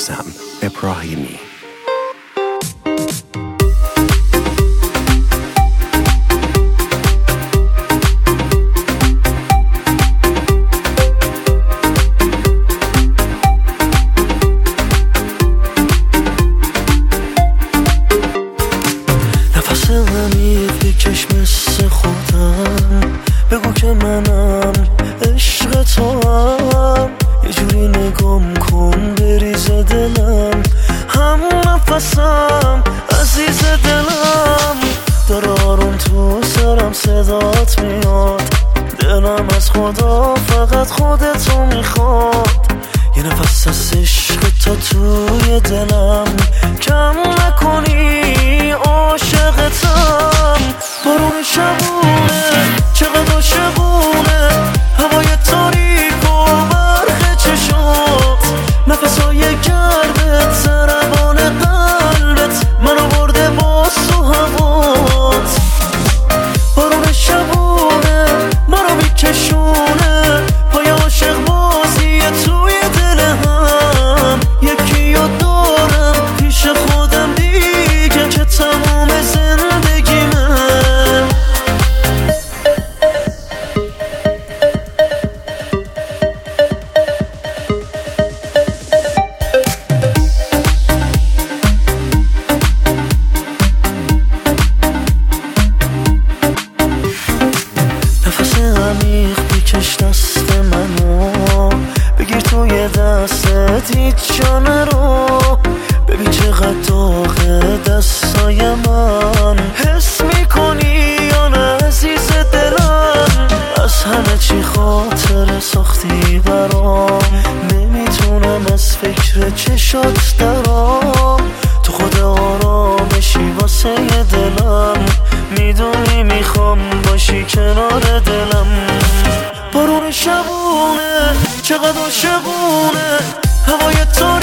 رستم ابراهیمی. نفس عمیق بکش مثل خودم، بگو که منم عشق تو هم، یه جوری نگام کن بریز دلم، هم نفسم عزیز دلم، داره آروم تو سرم صدات میاد، دلم از خدا فقط خودتو میخواد، یه نفس از عشق تا توی دلم، کم نکنی عاشقتم. بارون شبونه چقدر عاشقونه، هوای تاریک و برق چشات، نفسای گردت ضربان قلبت، منو برده باز تو هوات. بارون شبونه منو میکشونه، پای عاشق بازی توی دل هم، یکی رو دارم پیش خودم دیگه که تموم زندگیمه. نفس عمیق بکش دست منو، بگیر توی دستت هیچ جا نرو، ببین چقدر داغه دستای من، حس میکنی یا نه عزیز دلم، از همه چی خاطر ساختی برام، نمیتونم از فکر چشات درام، تو خود آرامشی واسه دلم، میدونی میخوام باشی کنار دلم. بارون شبونه چقدر عاشقونه، هوای تو